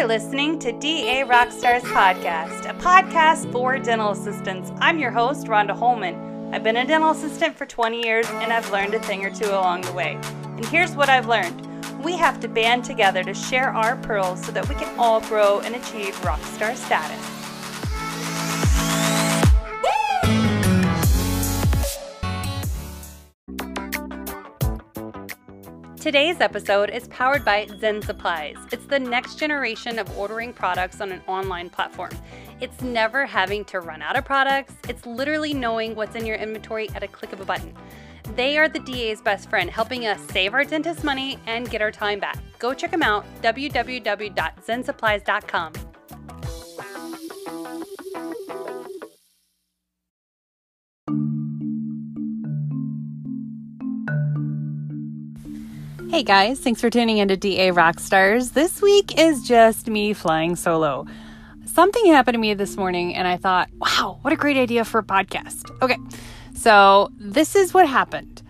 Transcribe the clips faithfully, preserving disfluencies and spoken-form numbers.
You're listening to D A Rockstars Podcast, a podcast for dental assistants. I'm your host, Rhonda Holman. I've been a dental assistant for twenty years, and I've learned a thing or two along the way. And here's what I've learned. We have to band together to share our pearls so that we can all grow and achieve rockstar status. Today's episode is powered by Zen Supplies. It's the next generation of ordering products on an online platform. It's never having to run out of products. It's literally knowing what's in your inventory at a click of a button. They are the D A's best friend, helping us save our dentist money and get our time back. Go check them out, w w w dot zen supplies dot com. Hey guys, thanks for tuning into D A Rockstars. This week is just me flying solo. Something happened to me this morning and I thought, wow, what a great idea for a podcast. Okay, so this is what happened.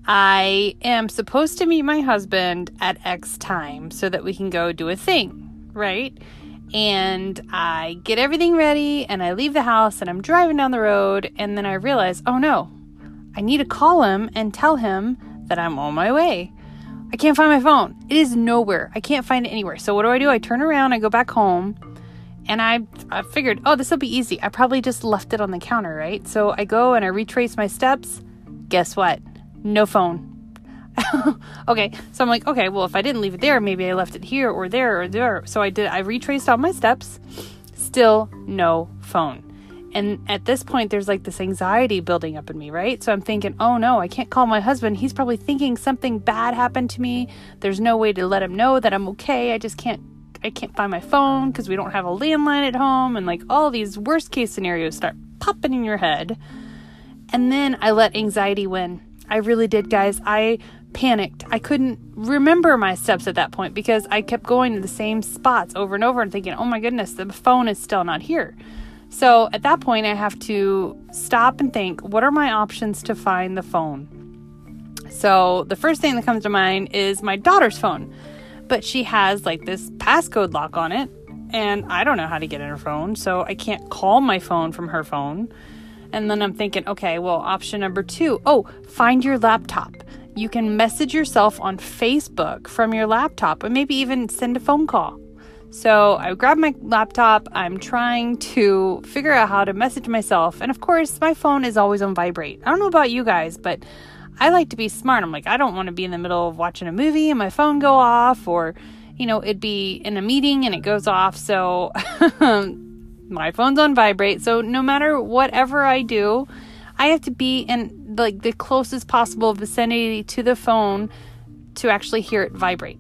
I am supposed to meet my husband at X time so that we can go do a thing, right? And I get everything ready and I leave the house and I'm driving down the road and then I realize, oh no, I need to call him and tell him that I'm on my way. I can't find my phone. It is nowhere. I can't find it anywhere. So what do I do? I turn around, I go back home, and I I figured, oh, this will be easy. I probably just left it on the counter, right? So I go and I retrace my steps. Guess what? No phone. Okay, so I'm like, okay, well, if I didn't leave it there, maybe I left it here or there or there. So I did. I retraced all my steps. Still no phone. And at this point, there's like this anxiety building up in me, right? So I'm thinking, oh no, I can't call my husband. He's probably thinking something bad happened to me. There's no way to let him know that I'm okay. I just can't, I can't find my phone because we don't have a landline at home. And like all these worst case scenarios start popping in your head. And then I let anxiety win. I really did, guys. I panicked. I couldn't remember my steps at that point because I kept going to the same spots over and over and thinking, oh my goodness, the phone is still not here. So at that point, I have to stop and think, what are my options to find the phone? So the first thing that comes to mind is my daughter's phone, but she has like this passcode lock on it and I don't know how to get in her phone. So I can't call my phone from her phone. And then I'm thinking, okay, well, option number two, oh, find your laptop. You can message yourself on Facebook from your laptop and maybe even send a phone call. So I grab my laptop, I'm trying to figure out how to message myself. And of course, my phone is always on vibrate. I don't know about you guys, but I like to be smart. I'm like, I don't want to be in the middle of watching a movie and my phone go off, or, you know, it'd be in a meeting and it goes off. So my phone's on vibrate. So no matter whatever I do, I have to be in like the closest possible vicinity to the phone to actually hear it vibrate.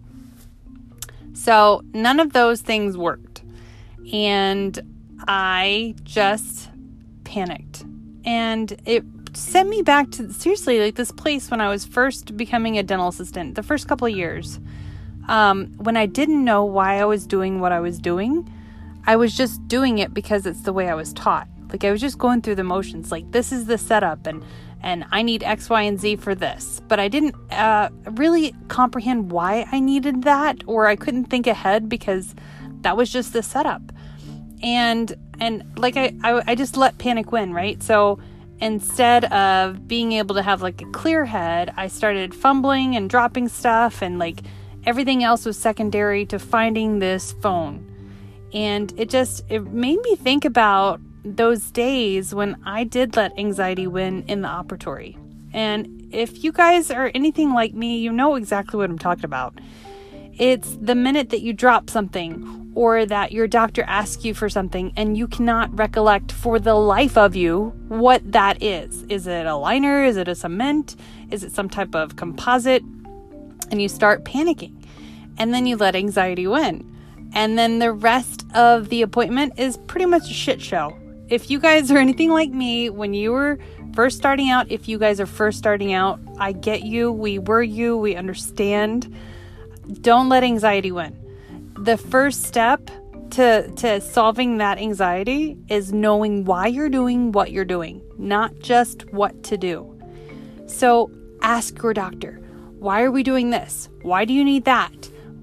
So none of those things worked. And I just panicked. And it sent me back to, seriously, like this place when I was first becoming a dental assistant, the first couple of years. Um, when I didn't know why I was doing what I was doing, I was just doing it because it's the way I was taught. Like I was just going through the motions. Like this is the setup and and I need X, Y, and Z for this. But I didn't uh, really comprehend why I needed that, or I couldn't think ahead because that was just the setup. And and like I, I, I just let panic win, right? So instead of being able to have like a clear head, I started fumbling and dropping stuff, and like everything else was secondary to finding this phone. And it just, it made me think about those days when I did let anxiety win in the operatory. And if you guys are anything like me, you know exactly what I'm talking about. It's the minute that you drop something or that your doctor asks you for something and you cannot recollect for the life of you what that is. Is it a liner? Is it a cement? Is it some type of composite? And you start panicking. And then you let anxiety win. And then the rest of the appointment is pretty much a shit show. If you guys are anything like me, when you were first starting out, if you guys are first starting out, I get you. We were you. We understand. Don't let anxiety win. The first step to, to solving that anxiety is knowing why you're doing what you're doing, not just what to do. So ask your doctor, why are we doing this? Why do you need that?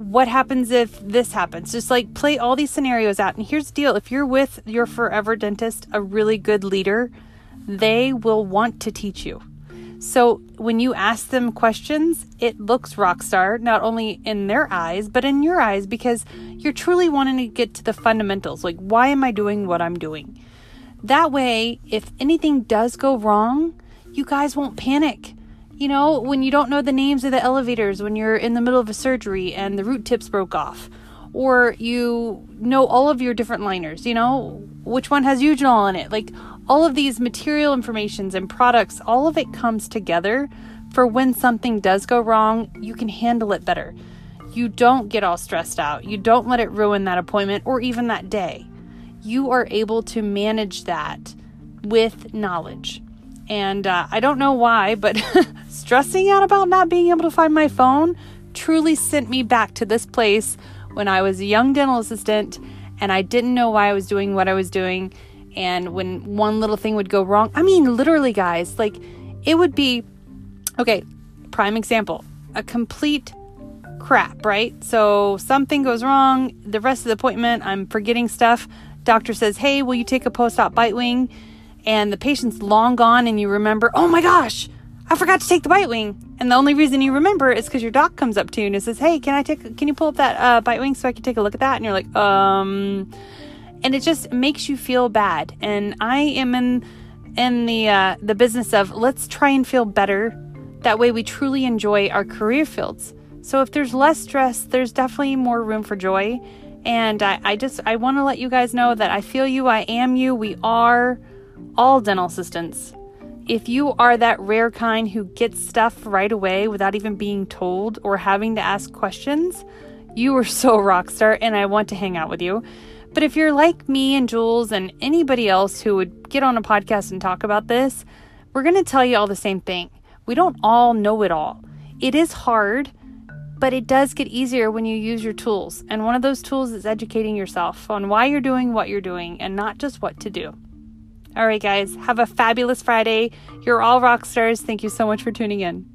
what happens if this happens? Just like play all these scenarios out. And here's the deal. If you're with your forever dentist, a really good leader, they will want to teach you. So when you ask them questions, it looks rock star, not only in their eyes, but in your eyes, because you're truly wanting to get to the fundamentals. Like, why am I doing what I'm doing? That way, if anything does go wrong, you guys won't panic. You know, when you don't know the names of the elevators, when you're in the middle of a surgery and the root tips broke off, or you know all of your different liners, you know, which one has eugenol in it, like all of these material informations and products, all of it comes together for when something does go wrong, you can handle it better. You don't get all stressed out. You don't let it ruin that appointment or even that day. You are able to manage that with knowledge. And uh, I don't know why, but stressing out about not being able to find my phone truly sent me back to this place when I was a young dental assistant and I didn't know why I was doing what I was doing. And when one little thing would go wrong, I mean, literally, guys, like it would be, okay, prime example, a complete crap, right? So something goes wrong, the rest of the appointment, I'm forgetting stuff. Doctor says, hey, will you take a post-op bite wing? And the patient's long gone and you remember, oh my gosh, I forgot to take the bite wing. And the only reason you remember is because your doc comes up to you and says, hey, can I take, can you pull up that uh, bite wing so I can take a look at that? And you're like, um... And it just makes you feel bad. And I am in in the uh, the business of let's try and feel better. That way we truly enjoy our career fields. So if there's less stress, there's definitely more room for joy. And I, I just, I want to let you guys know that I feel you, I am you, we are all dental assistants. If you are that rare kind who gets stuff right away without even being told or having to ask questions, you are so rock star and I want to hang out with you. But if you're like me and Jules and anybody else who would get on a podcast and talk about this, we're going to tell you all the same thing. We don't all know it all. It is hard, but it does get easier when you use your tools. And one of those tools is educating yourself on why you're doing what you're doing and not just what to do. All right, guys, have a fabulous Friday. You're all rock stars. Thank you so much for tuning in.